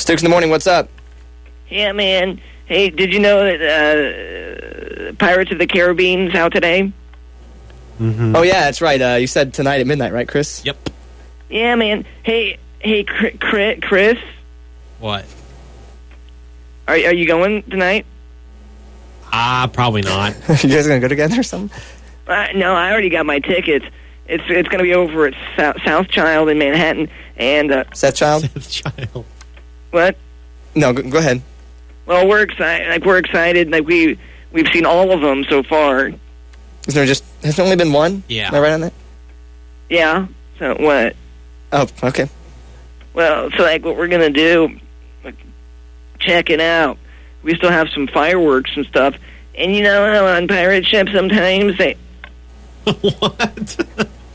Stooks in the morning, what's up? Yeah, man. Hey, did you know that Pirates of the Caribbean's out today? Mm-hmm. Oh, yeah, that's right. You said tonight at midnight, right, Chris? Yep. Yeah, man. Hey, Chris? What? Are you going tonight? Probably not. You guys going to go together or something? No, I already got my tickets. It's going to be over at South Child in Manhattan. And South Child? South Child. What? No, go ahead. Well, we're excited. We're excited. We've seen all of them so far. Is there has there only been one? Yeah. Am I right on that? Yeah. So what? Oh, okay. Well, so what we're gonna do? Check it out. We still have some fireworks and stuff. And you know how on pirate ships sometimes they... What?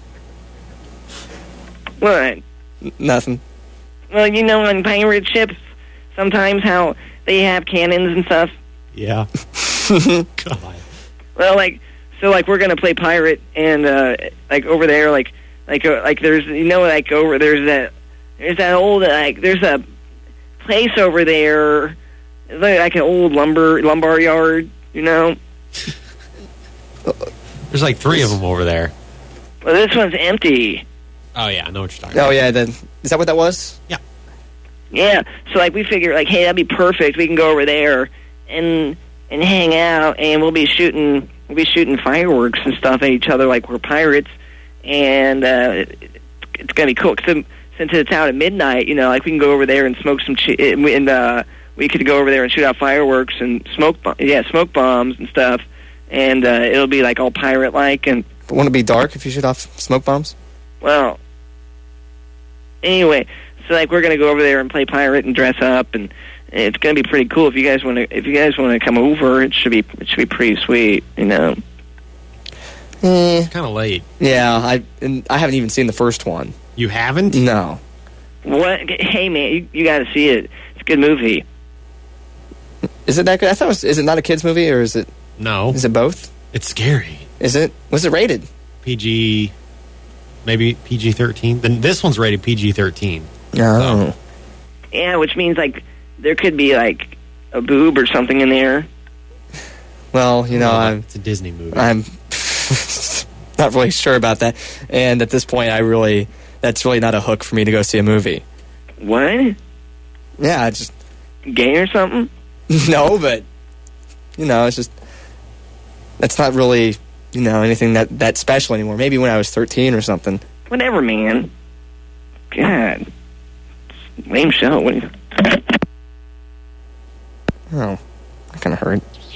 What? Nothing. Well, you know on pirate ships sometimes how they have cannons and stuff. Yeah. God. Well, we're gonna play pirate, and over there, there's there's that old there's a place over there, like an old lumber yard, you know. There's like 3 of them over there. Well, this one's empty. Oh, yeah, I know what you're talking about. Oh, yeah, then is that what that was? Yeah. Yeah, so we figure hey, that'd be perfect. We can go over there and hang out, and we'll be shooting fireworks and stuff at each other like we're pirates, and it's gonna be cool. Since it's out at midnight, we can go over there and smoke some and we could go over there and shoot out fireworks and smoke bombs and stuff, and it'll be all pirate like. And but won't it be dark if you shoot off smoke bombs? Well, anyway, so we're gonna go over there and play pirate and dress up, and it's gonna be pretty cool. If you guys want to come over, it should be pretty sweet, It's kind of late. Yeah, I haven't even seen the first one. You haven't? No. What? Hey, man, you got to see it. It's a good movie. Is it that good? I thought is it not a kids movie, or is it? No. Is it both? It's scary. Is it? Was it rated? PG, maybe PG-13. Then this one's rated PG-13. Oh. So. Yeah, which means there could be a boob or something in there. Well, it's a Disney movie. I'm not really sure about that, and at this point, that's really not a hook for me to go see a movie. What? Yeah, I just gay or something. No, but it's just that's not really anything that special anymore. Maybe when I was 13 or something. Whatever, man. God, lame show. What? Oh, that kind of hurt.